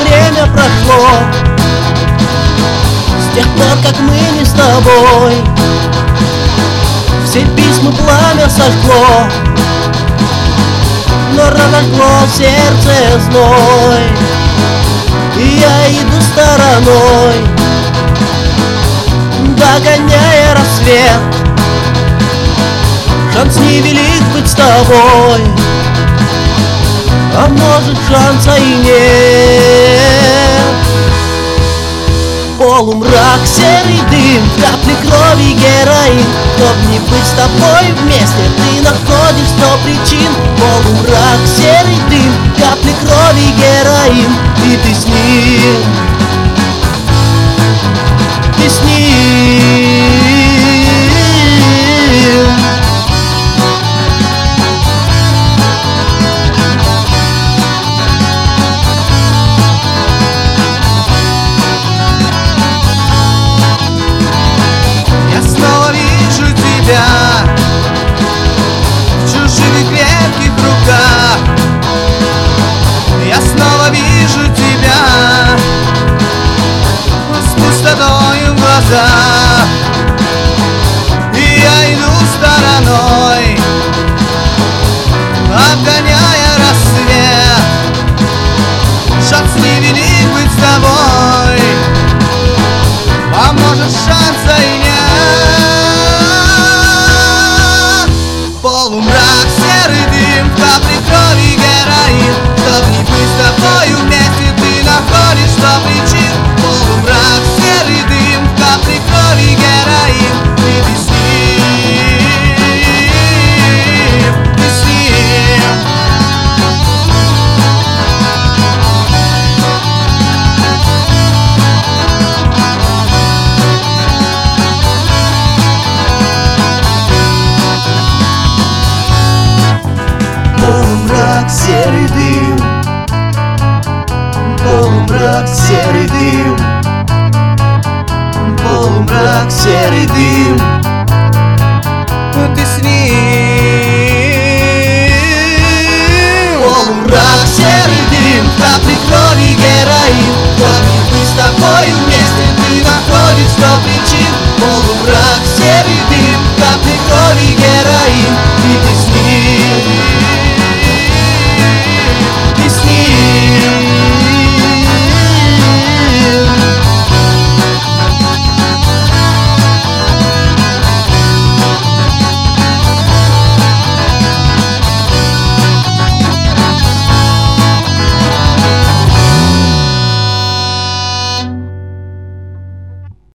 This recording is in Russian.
время прошло, с тех пор, как мы не с тобой. Все письма пламя сожгло, но разожгло в сердце зной. И я иду стороной, догоняя рассвет. Шанс невелик быть с тобой, а может шанса и нет. Полумрак, серый дым, капли крови, героин. Чтоб не быть с тобой вместе, ты находишь 100 причин. Полумрак, серый дым, капли крови, героин. И ты с ним, ты с ним. В чужих крепких руках я снова вижу тебя с пустотою в глазах. И я иду стороной, обгоняя рассвет. Шанс невелик быть с тобой, а может шанса и нет. Полумрак, серый дым, капли крови, героин. Чтоб не быть с тобою вместе, ты находишь 100 причин. Полумрак, серый дым, капли крови, героин. И ты с ним, ты с ним. Полумрак, серый дым, полумрак, серый дым, полумрак, серый дым. Ты с ним. Полумрак, серый дым, капли крови, героин.